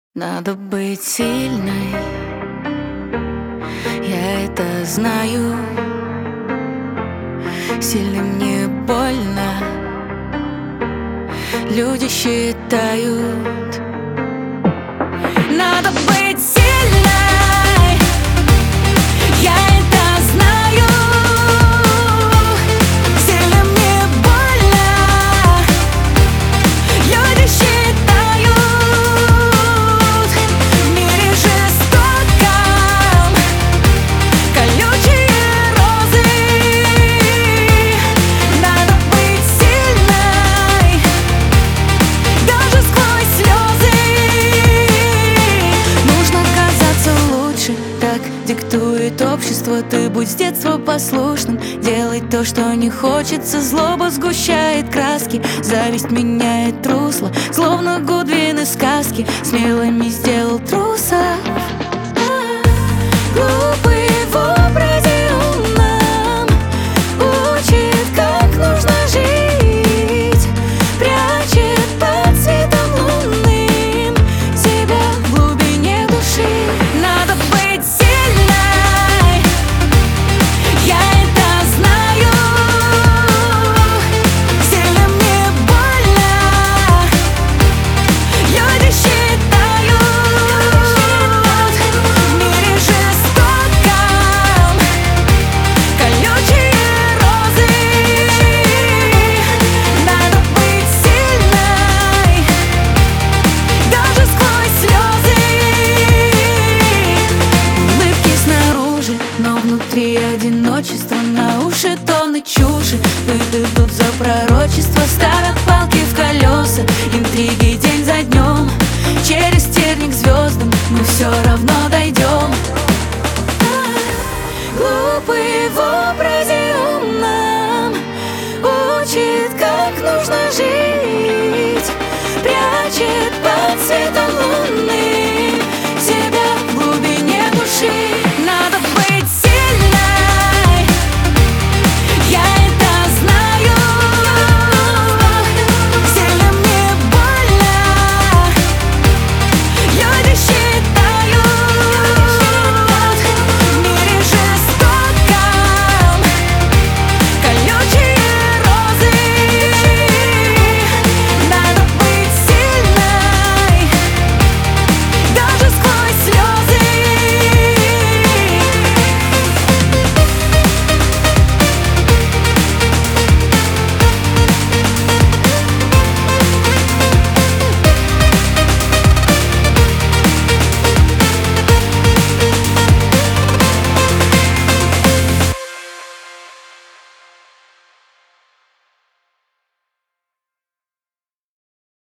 Надо быть сильной, я это знаю. Сильным не больно, люди считают. Надо быть сильной, я это знаю. Сильным не больно, люди считают. В мире жестоком колючие розы. Надо быть сильной, даже сквозь слезы. Нужно казаться лучше, так диктует общество. Ты будь с детства послушным, делай то, что не хочется. Злоба сгущает краски, зависть меняет русло, словно Гудвин из сказки смелыми сделал трусов. Глупый в образе умном учит, как нужно жить, прячет под светом лунным себя в глубине души. Надо быть сильной, я это знаю. Сильным не больно, люди считают. В мире жестоком колючие розы. Надо быть сильной, даже сквозь слезы. Улыбки снаружи, но внутри одиночество. На уши тонны чуши, идут за пророчество, ставят палки в колеса. Интриги день за днем, через терник звездам мы все равно